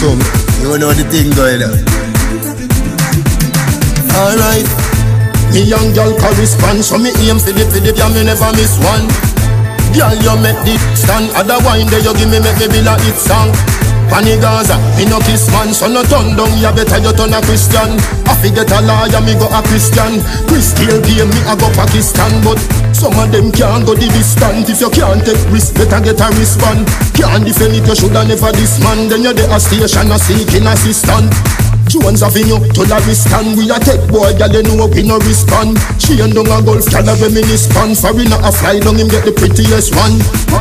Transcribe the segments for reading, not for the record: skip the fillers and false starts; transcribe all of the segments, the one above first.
some. You know the thing going on. Alright. Me young girl correspond, so me aim for the yeah, me never miss one. Girl, you make the stand, other wine there you give me, make me be like it song. Pani Gaza, me no kiss man, so no turn down, you better you turn a Christian. I forget a lawyer, me go a Christian. Chris Kill game, me I go Pakistan, but some of them can't go the distance. If you can't take risk, better get a wristband. Can't defend it, you shoulda never this man. Then you're there a station, a seeking assistant. Jones Avenue to Laristan, we a take boy, girl you know we no respond. She and down a golf, girl a reminiscent. Foreigner a fly down him get the prettiest one.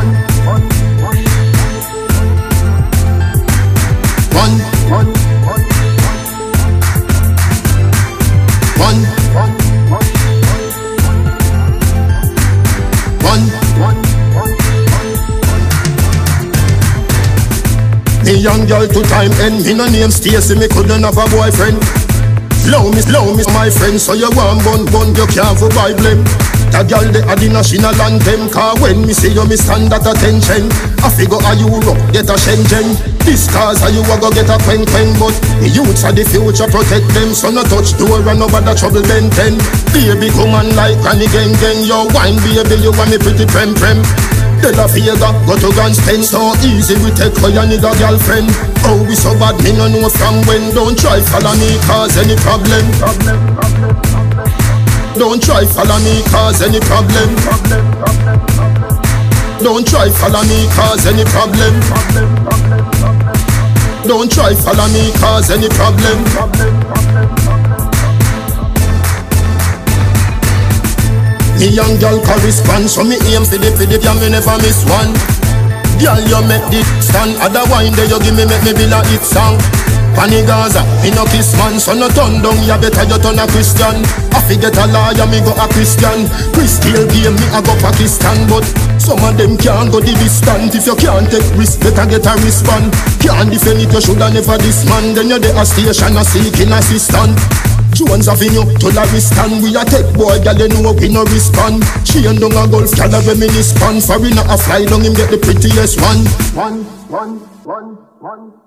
Me young girl to time end, me no name Stacy, me couldn't have a boyfriend. Slow me, my friend, so you want bun, you can't for buy blame. That girl they are the national anthem, car when me see you, me stand at attention. I figure a Europe, get a Shenzhen. This cars are you a go get a quen, but the youths are the future, protect them. So no touch door and no bother trouble benten. Baby come on like granny gang, your wine baby, you want me pretty prem. De La Vega, go to guns pen. So easy we take for your nigga girlfriend. Oh we so bad, me no know from when. Don't try follow me cause any problem. Don't try follow me cause any problem. Don't try follow me cause any problem. Don't try follow me cause any problem. Me young girl correspond, so me aim for the yeah, me never miss one. Girl, you make the stand, other wine there you give me, make me be like it song. Pani Gaza, me no kiss man, so no turn down, you better you turn a Christian. I forget a lawyer, me go a Christian. Chris Kill game, me I go Pakistan, but some of them can't go the distance. If you can't take risk, better get a wristband. Can't defend it, you shoulda never this man. Then you're there a station, a seeking assistant. Jones Avenue to Laristan, we a take boy, girl you know we no respond. She and down a golf, girl a reminiscent. Foreigner a fly down him get the prettiest one.